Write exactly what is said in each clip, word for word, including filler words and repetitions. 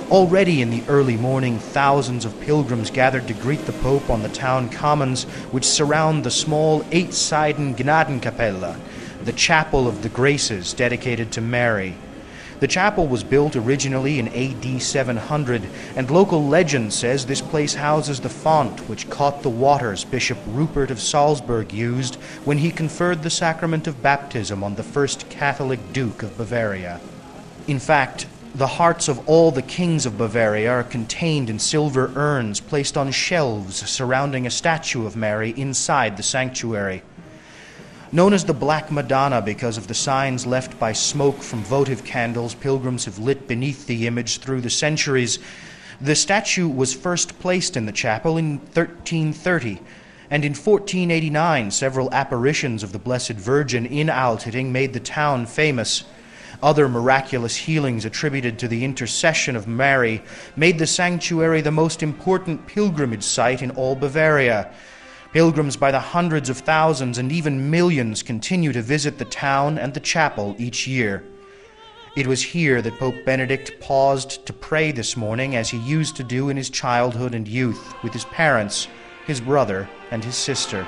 Already in the early morning, thousands of pilgrims gathered to greet the Pope on the town commons, which surround the small eight-sided Gnadenkapelle, the Chapel of the Graces dedicated to Mary. The chapel was built originally in A D seven hundred, and local legend says this place houses the font which caught the waters Bishop Rupert of Salzburg used when he conferred the sacrament of baptism on the first Catholic Duke of Bavaria. In fact, the hearts of all the kings of Bavaria are contained in silver urns placed on shelves surrounding a statue of Mary inside the sanctuary. Known as the Black Madonna because of the signs left by smoke from votive candles pilgrims have lit beneath the image through the centuries, the statue was first placed in the chapel in thirteen thirty, and in fourteen eighty-nine several apparitions of the Blessed Virgin in Altötting made the town famous. Other miraculous healings attributed to the intercession of Mary made the sanctuary the most important pilgrimage site in all Bavaria. Pilgrims by the hundreds of thousands and even millions continue to visit the town and the chapel each year. It was here that Pope Benedict paused to pray this morning, as he used to do in his childhood and youth, with his parents, his brother, and his sister.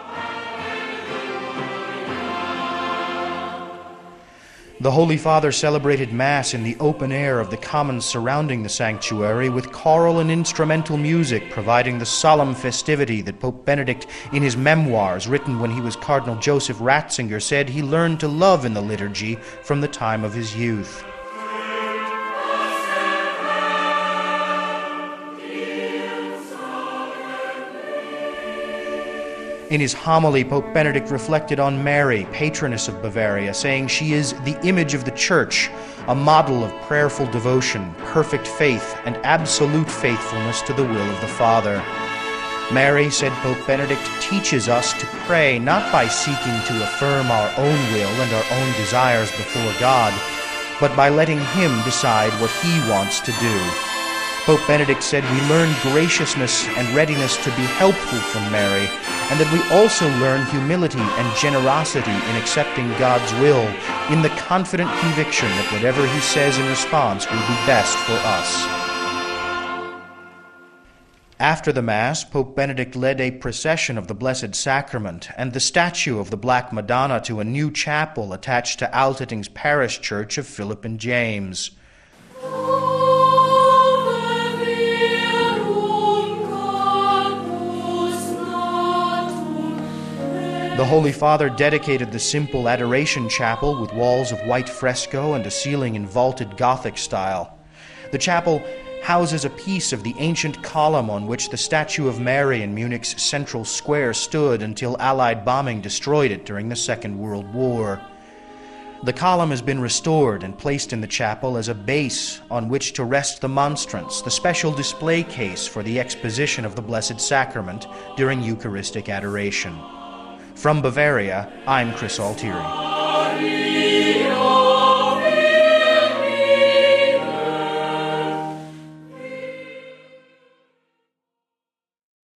The Holy Father celebrated Mass in the open air of the commons surrounding the sanctuary, with choral and instrumental music providing the solemn festivity that Pope Benedict, in his memoirs written when he was Cardinal Joseph Ratzinger, said he learned to love in the liturgy from the time of his youth. In his homily, Pope Benedict reflected on Mary, patroness of Bavaria, saying she is the image of the Church, a model of prayerful devotion, perfect faith, and absolute faithfulness to the will of the Father. Mary, said Pope Benedict, teaches us to pray not by seeking to affirm our own will and our own desires before God, but by letting Him decide what He wants to do. Pope Benedict said we learn graciousness and readiness to be helpful from Mary, and that we also learn humility and generosity in accepting God's will, in the confident conviction that whatever He says in response will be best for us. After the Mass, Pope Benedict led a procession of the Blessed Sacrament and the statue of the Black Madonna to a new chapel attached to Altötting's parish church of Philip and James. The Holy Father dedicated the simple Adoration Chapel with walls of white fresco and a ceiling in vaulted Gothic style. The chapel houses a piece of the ancient column on which the statue of Mary in Munich's central square stood until Allied bombing destroyed it during the Second World War. The column has been restored and placed in the chapel as a base on which to rest the monstrance, the special display case for the exposition of the Blessed Sacrament during Eucharistic adoration. From Bavaria, I'm Chris Altieri.